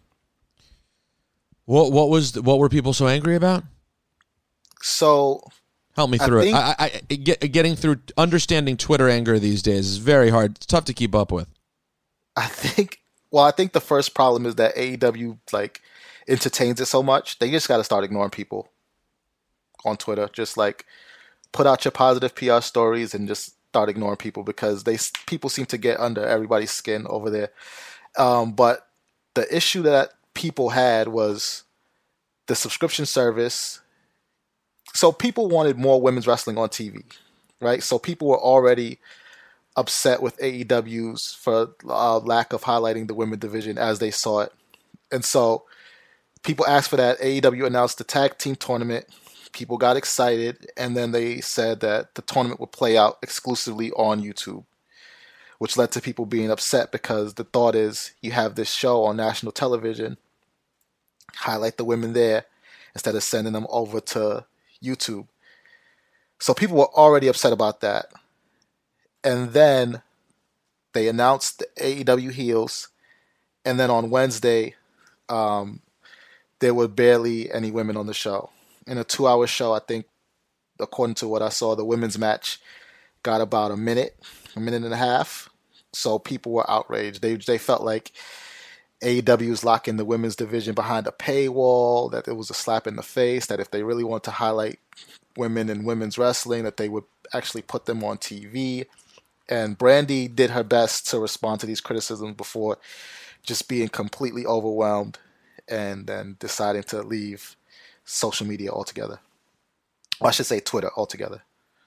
What what was what were people so angry about? So help me I through think- it. I, I, I get, getting through understanding Twitter anger these days is very hard. It's tough to keep up with. I think, well, I think the first problem is that A E W like entertains it so much. They just got to start ignoring people on Twitter. Just like put out your positive P R stories and just start ignoring people, because they people seem to get under everybody's skin over there. Um, but the issue that people had was the subscription service. So people wanted more women's wrestling on T V, right? So people were already upset with A E W's for uh, lack of highlighting the women division as they saw it. And so people asked for that. A E W announced the tag team tournament. People got excited, and then they said that the tournament would play out exclusively on YouTube, which led to people being upset, because the thought is you have this show on national television, highlight the women there instead of sending them over to YouTube. So people were already upset about that. And then they announced the A E W heels, and then on Wednesday, um, there were barely any women on the show. In a two-hour show, I think, according to what I saw, the women's match got about a minute, a minute and a half. So people were outraged. They they felt like A E W was locking the women's division behind a paywall, that it was a slap in the face, that if they really wanted to highlight women and women's wrestling, that they would actually put them on T V. And Brandy did her best to respond to these criticisms before just being completely overwhelmed and then deciding to leave social media altogether. Or I should say Twitter altogether.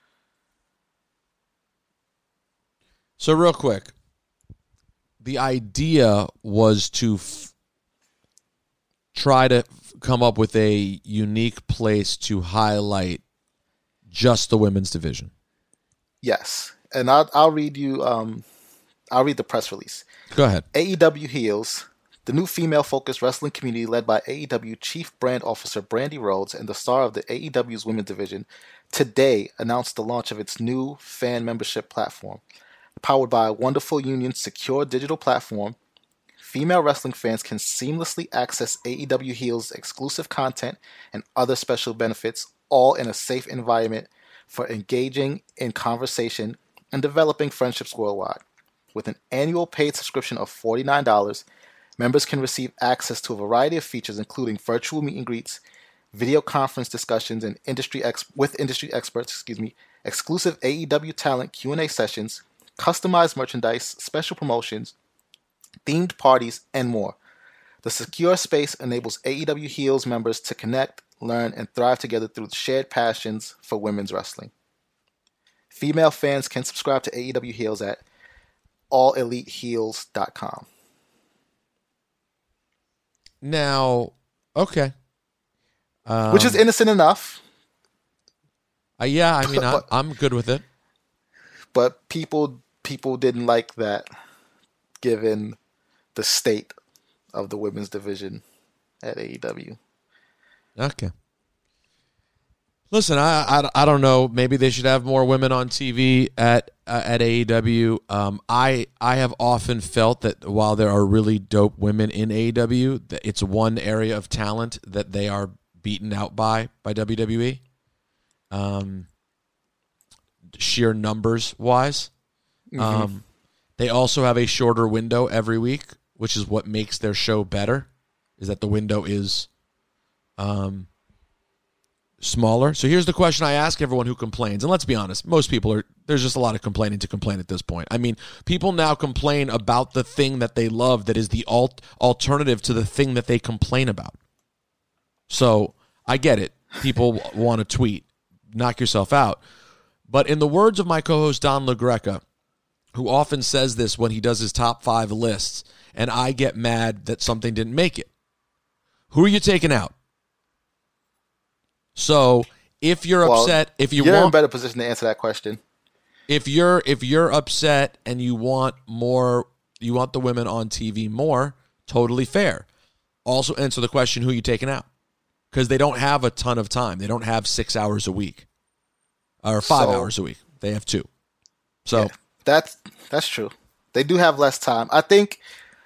So real quick, the idea was to f- try to f- come up with a unique place to highlight just the women's division. Yes. And I'll, I'll read you, um, I'll read the press release. Go ahead. A E W Heels, the new female-focused wrestling community led by A E W Chief Brand Officer Brandy Rhodes and the star of the A E W's women's division, today announced the launch of its new fan membership platform. Powered by a Wonderful Union's secure digital platform, female wrestling fans can seamlessly access A E W Heels exclusive content and other special benefits, all in a safe environment for engaging in conversation and developing friendships worldwide. With an annual paid subscription of forty-nine dollars, members can receive access to a variety of features, including virtual meet and greets, video conference discussions, and industry ex- with industry experts, excuse me, exclusive A E W talent Q and A sessions, customized merchandise, special promotions, themed parties, and more. The secure space enables A E W Heels members to connect, learn, and thrive together through shared passions for women's wrestling. Female fans can subscribe to A E W Heels at all elite heels dot com. Now, okay. Um, Which is innocent enough. Uh, yeah, I mean, I'm, But- I'm good with it. But people people didn't like that, given the state of the women's division at A E W. Okay. Listen, I, I, I don't know. Maybe they should have more women on T V at uh, at A E W. Um, I I have often felt that while there are really dope women in A E W, that it's one area of talent that they are beaten out by by W W E. Um, sheer numbers wise. Mhm. Um, they also have a shorter window every week, which is what makes their show better. Is that the window is, um. smaller. So here's the question I ask everyone who complains. And let's be honest, most people are, there's just a lot of complaining to complain at this point. I mean, people now complain about the thing that they love that is the alt alternative to the thing that they complain about. So I get it. People want to tweet, knock yourself out. But in the words of my co-host Don LaGreca, who often says this when he does his top five lists, and I get mad that something didn't make it, who are you taking out? So if you're Well, upset, if you you're want, in a better position to answer that question. if you're if you're upset and you want more, you want the women on T V more, totally fair. Also answer the question, who are you taking out? Because they don't have a ton of time. They don't have six hours a week or five So- hours a week. They have two. So Yeah, that's that's true. They do have less time. I think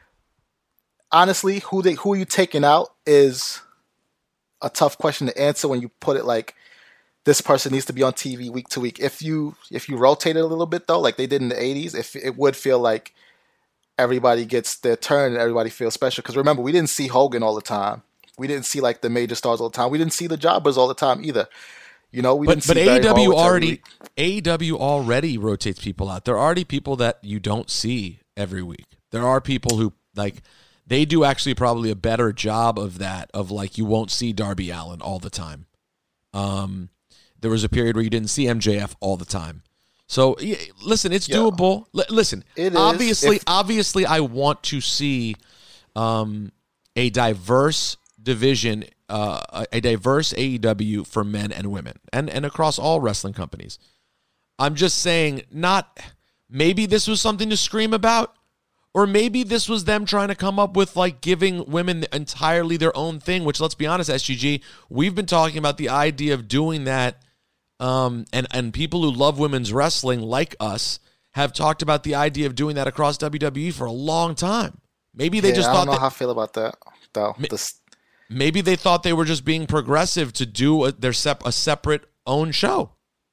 honestly, who they who are you taking out is a tough question to answer when you put it like this person needs to be on T V week to week. If you if you rotate it a little bit though, like they did in the eighties, if it would feel like everybody gets their turn and everybody feels special. Because remember, we didn't see Hogan all the time. We didn't see like the major stars all the time. We didn't see the jobbers all the time either. You know, we but didn't see but Barry A E W Horowitz every already week. A E W already rotates people out. There are already people that you don't see every week. There are people who like they do actually probably a better job of that. Of like you won't see Darby Allin all the time. Um, there was a period where you didn't see M J F all the time. So yeah, listen, it's Yeah. doable. L- listen, It is. obviously, If- obviously, I want to see um, a diverse division, uh, a a diverse A E W for men and women, and and across all wrestling companies. I'm just saying, not maybe this was something to scream about, or maybe this was them trying to come up with like giving women entirely their own thing. Which, let's be honest, S G G, we've been talking about the idea of doing that. Um, and, and people who love women's wrestling like us have talked about the idea of doing that across W W E for a long time. Maybe they Yeah, just I thought don't know that, how I feel about that though. This- maybe they thought they were just being progressive to do a, their sep- a separate own show.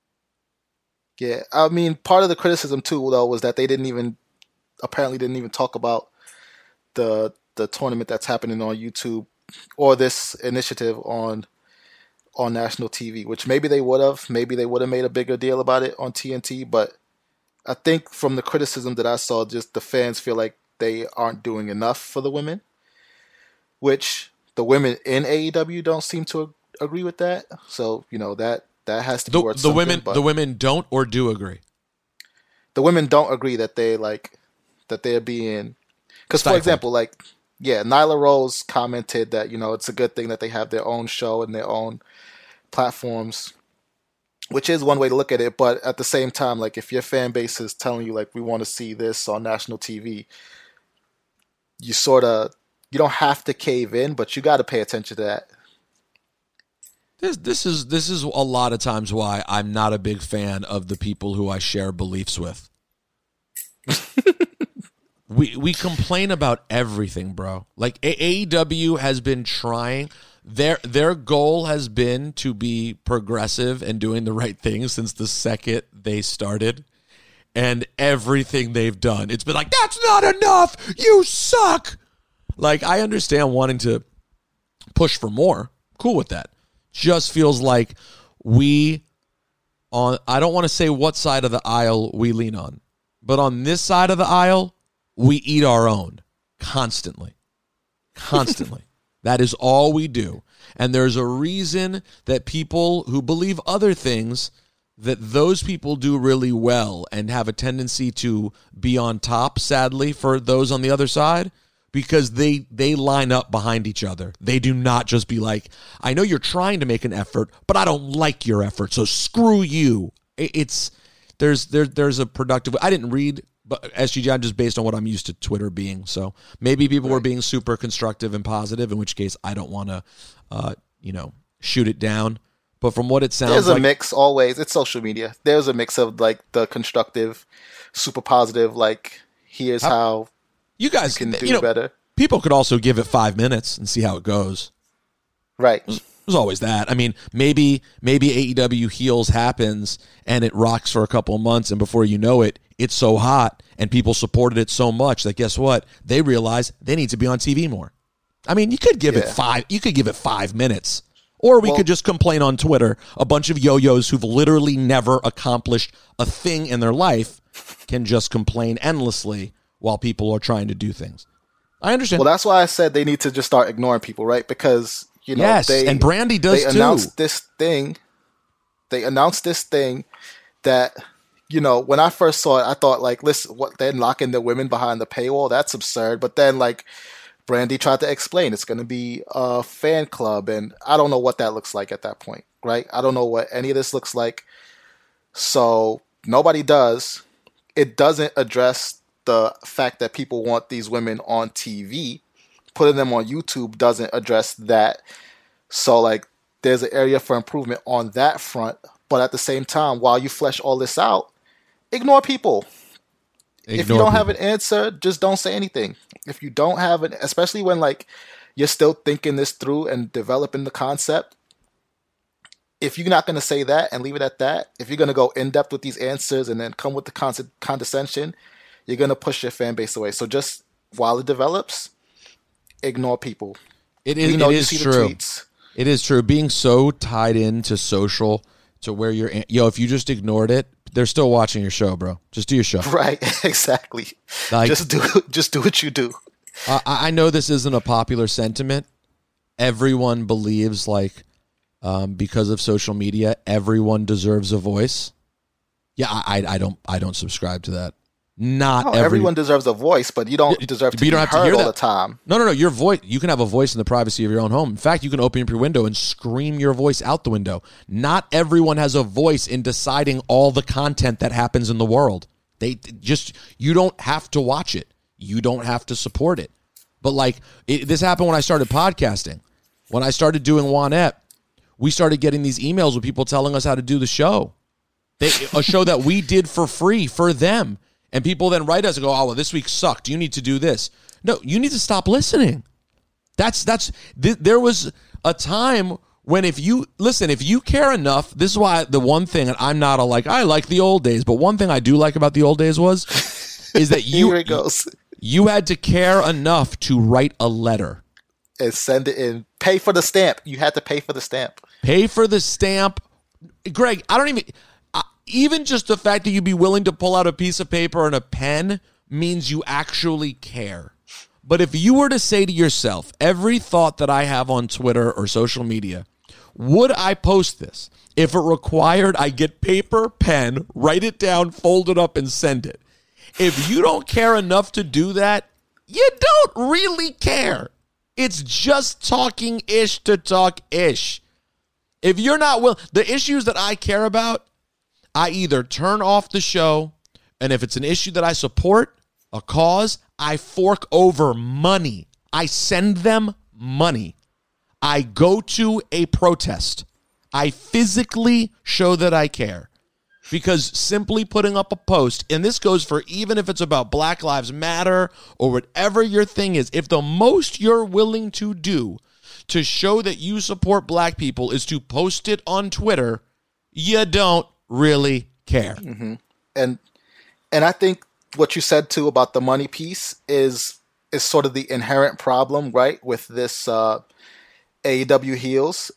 Yeah, I mean, part of the criticism too, though, was that they didn't even apparently didn't even talk about the the tournament that's happening on YouTube or this initiative on on national T V, which maybe they would have, maybe they would have made a bigger deal about it on T N T, but I think from the criticism that I saw, just the fans feel like they aren't doing enough for the women, which the women in A E W don't seem to agree with that. So you know that that has to be The, worth the something, women, but the women don't or do agree. the women don't agree that they like that they're being because for Stifled. example, like yeah, Nyla Rose commented that you know it's a good thing that they have their own show and their own platforms, which is one way to look at it. But at the same time, like if your fan base is telling you like we want to see this on national T V, you sort of you don't have to cave in, but you got to pay attention to that. This this is this is a lot of times why I'm not a big fan of the people who I share beliefs with. we we complain about everything, bro. Like A E W has been trying their their goal has been to be progressive and doing the right thing since the second they started. And everything they've done, it's been like, that's not enough. You suck. Like, I understand wanting to push for more. Cool with that. Just feels like we on I don't want to say what side of the aisle we lean on, but on this side of the aisle, we eat our own constantly. Constantly. That is all we do. And there's a reason that people who believe other things, that those people do really well and have a tendency to be on top, sadly, for those on the other side, because they they line up behind each other. They do not just be like, I know you're trying to make an effort, but I don't like your effort, so screw you. It- It's there's there there's a productive. I didn't read, but S G G, I'm just based on what I'm used to Twitter being. So maybe people were being super constructive and positive, in which case I don't want to, uh, you know, shoot it down. But from what it sounds There's a like, mix always. It's social media. There's a mix of like the constructive, super positive, like here's How- how you guys you can do you know, better. people could also give it five minutes and see how it goes. Right. There's always that. I mean, maybe maybe A E W heels happens and it rocks for a couple of months, and before you know it, it's so hot and people supported it so much that guess what? They realize they need to be on T V more. I mean, you could give it Yeah. five. You could give it five minutes, or we Well- could just complain on Twitter. A bunch of yo-yos who've literally never accomplished a thing in their life can just complain endlessly while people are trying to do things. I understand. Well, that's why I said they need to just start ignoring people, right? Because You know, Yes, they, and Brandy does they too. announced this thing. They announced this thing that, you know, when I first saw it, I thought like, listen, what they're locking the women behind the paywall? That's absurd. But then like Brandy tried to explain it's going to be a fan club, and I don't know what that looks like at that point, right? I don't know what any of this looks like. So nobody does. It doesn't address the fact that people want these women on T V. Putting them on YouTube doesn't address that. So like there's an area for improvement on that front. But at the same time, while you flesh all this out, ignore people. Ignore if you don't people. have an answer, just don't say anything. If you don't have it, especially when like you're still thinking this through and developing the concept, if you're not going to say that and leave it at that, if you're going to go in depth with these answers and then come with the con- condescension, you're going to push your fan base away. So just while it develops, ignore people. It is, We know it you is see the true. tweets. It is true. Being so tied into social to where you're, yo, if you just ignored it, they're still watching your show, bro. Just do your show. Right, exactly. Like- just do just do what you do. I, I know this isn't a popular sentiment. Everyone believes like um, because of social media, everyone deserves a voice. Yeah, I, I, I don't I don't subscribe to that. Not No, every, everyone deserves a voice, but you don't deserve to but you don't be have to heard hear all that. the time. No, no, no. Your voice. You can have a voice in the privacy of your own home. In fact, you can open up your window and scream your voice out the window. Not everyone has a voice in deciding all the content that happens in the world. They just you don't have to watch it. You don't have to support it. But like it, this happened when I started podcasting. When I started doing Juanette, we started getting these emails with people telling us how to do the show. They, a show that we did for free for them. And people then write us and go, oh, well, this week sucked. You need to do this. No, you need to stop listening. That's, that's, th- there was a time when if you, listen, if you care enough, this is why the one thing, and I'm not a like, I like the old days, but one thing I do like about the old days was, is that you, Here it goes. you had to care enough to write a letter. And send it in. Pay for the stamp. You had to pay for the stamp. Pay for the stamp. Greg, I don't even... Even just the fact that you'd be willing to pull out a piece of paper and a pen means you actually care. But if you were to say to yourself, every thought that I have on Twitter or social media, would I post this? If it required I get paper, pen, write it down, fold it up, and send it. If you don't care enough to do that, you don't really care. It's just talking ish to talk ish. If you're not willing, the issues that I care about, I either turn off the show, and if it's an issue that I support, a cause, I fork over money. I send them money. I go to a protest. I physically show that I care. Because simply putting up a post, and this goes for even if it's about Black Lives Matter or whatever your thing is, if the most you're willing to do to show that you support black people is to post it on Twitter, you don't really care. Mm-hmm. And and I think what you said too about the money piece is is sort of the inherent problem, right, with this uh, A E W Heels,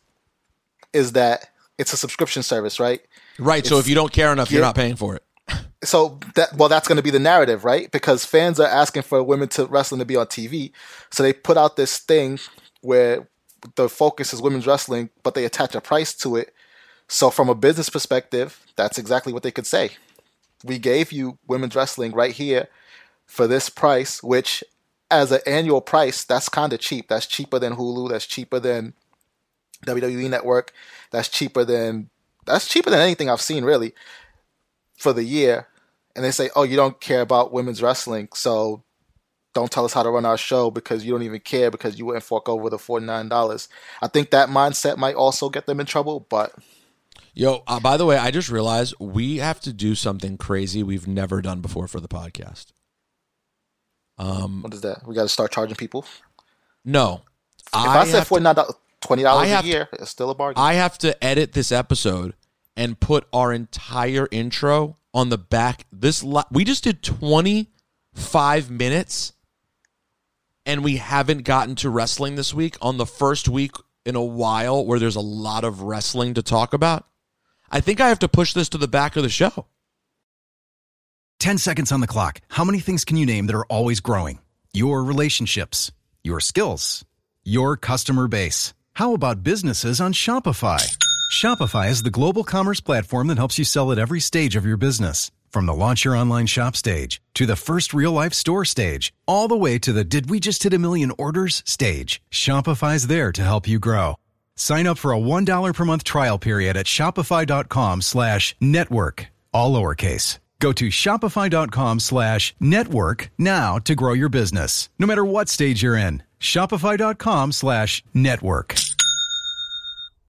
is that it's a subscription service, right? Right. It's, so if you don't care enough, you're yeah. not paying for it. So that well, that's going to be the narrative, right? Because fans are asking for women to wrestling to be on T V, so they put out this thing where the focus is women's wrestling, but they attach a price to it. So from a business perspective, that's exactly what they could say. We gave you women's wrestling right here for this price, which as an annual price, that's kind of cheap. That's cheaper than Hulu. That's cheaper than W W E Network. That's cheaper than that's cheaper than anything I've seen really for the year. And they say, oh, you don't care about women's wrestling, so don't tell us how to run our show because you don't even care because you wouldn't fork over the forty-nine dollars. I think that mindset might also get them in trouble, but... Yo, uh, by the way, I just realized we have to do something crazy we've never done before for the podcast. Um, what is that? We got to start charging people? No. If I, I said forty-nine dollars, twenty dollars a year, to, it's still a bargain. I have to edit this episode and put our entire intro on the back. This We just did twenty-five minutes, and we haven't gotten to wrestling this week on the first week in a while where there's a lot of wrestling to talk about. I think I have to push this to the back of the show. ten seconds on the clock. How many things can you name that are always growing? Your relationships, your skills, your customer base. How about businesses on Shopify? Shopify is the global commerce platform that helps you sell at every stage of your business. From the launch your online shop stage, to the first real-life store stage, all the way to the did we just hit a million orders stage, Shopify's there to help you grow. Sign up for a one dollar per month trial period at shopify.com slash network, all lowercase. Go to shopify.com slash network now to grow your business, no matter what stage you're in. Shopify.com slash network.